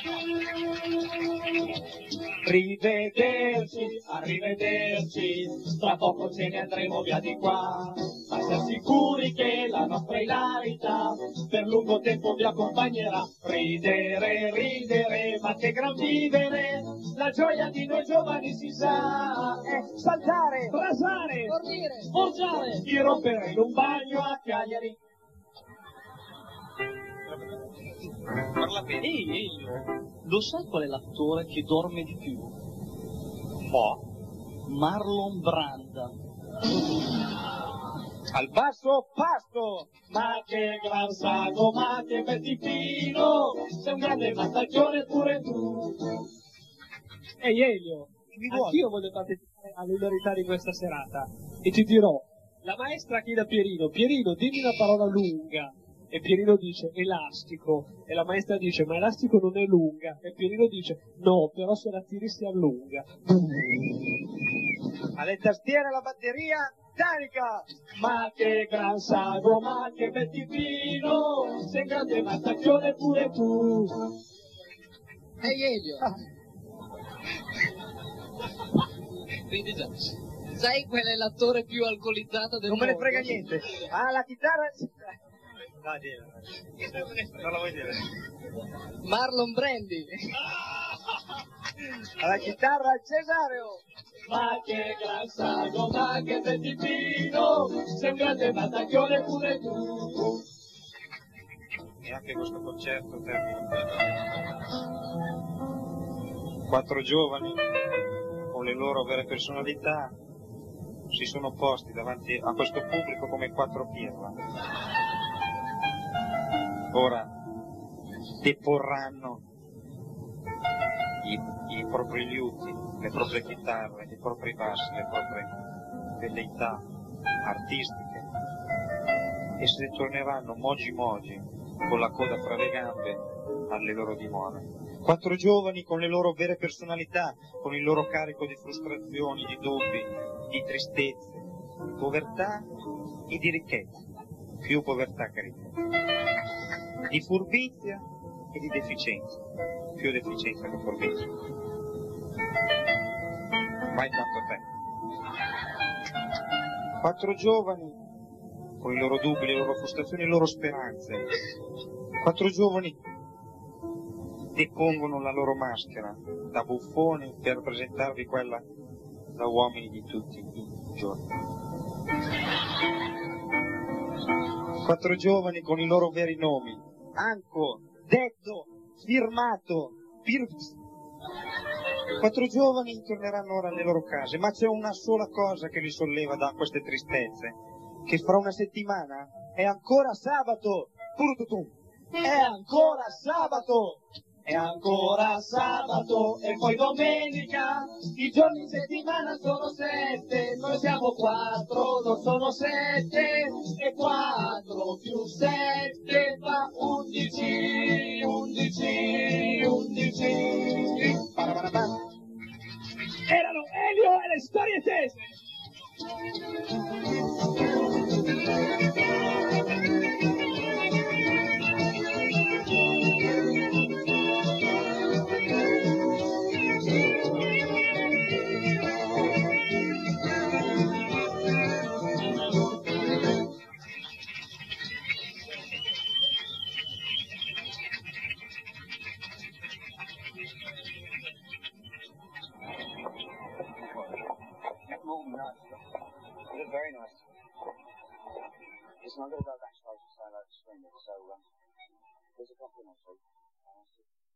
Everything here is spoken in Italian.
Rivederci, arrivederci, tra poco ce ne andremo via di qua, ma siamo sicuri che la nostra ilarità per lungo tempo vi accompagnerà. Ridere, ridere, ma che gran vivere, la gioia di noi giovani si sa, saltare, brasare, Dormire, sporgiare, irrompere in un bagno a Cagliari. Parla bene. Ehi, lo sai qual è l'attore che dorme di più? Marlon Brando. Al basso pasto, ma che gran sago, ma che bel tipino, sei un grande mattacchione pure tu. Ehi Elio, anch'io voglio partecipare all'ilarità di questa serata e ti dirò, la maestra chiede a Pierino, Pierino dimmi una parola lunga, e Pierino dice elastico, e la maestra dice ma elastico non è lunga, e Pierino dice no, però se la tiri si allunga. Alle tastiere la batteria carica, ma che gran sago, ma che bel tipino, sei un grande mattacchione pure tu. ehi Elio, Vedi già. sai qual è l'attore più alcolizzato del mondo? Non me ne frega niente. Ah, la chitarra... No, non la vuoi dire? Marlon Brandi. Alla chitarra Cesareo. Ma che gran sago, ma che bel tipino, sei un grande mattacchione pure tu. E anche questo concerto termina. 4 giovani con le loro vere personalità si sono posti davanti a questo pubblico come 4 pirla. Ora deporranno i propri liuti, le proprie chitarre, i propri bassi, le proprie velleità artistiche e se ne torneranno mogi mogi con la coda fra le gambe alle loro dimore. 4 giovani con le loro vere personalità, con il loro carico di frustrazioni, di dubbi, di tristezze, di povertà e di ricchezza, più povertà che ricchezza, di furbizia e di deficienza, più deficienza che furbizia. Ma intanto te. 4 giovani con i loro dubbi, le loro frustrazioni, le loro speranze. 4 giovani depongono la loro maschera da buffoni per presentarvi quella da uomini di tutti i giorni. 4 giovani con i loro veri nomi: Anco, Detto, Firmato, Pirps. 4 giovani torneranno ora alle loro case, ma c'è una sola cosa che li solleva da queste tristezze, che fra una settimana è ancora sabato. Purututum. È ancora sabato. È ancora sabato e poi domenica, i giorni in settimana sono 7, noi siamo 4, non sono 7, e 4 più 7 fa 11, 11, 11. Erano Elio e le storie tese! It is very nice. Listen, I'm going to go backstage and say hello to Swindon, so there's a complimentary.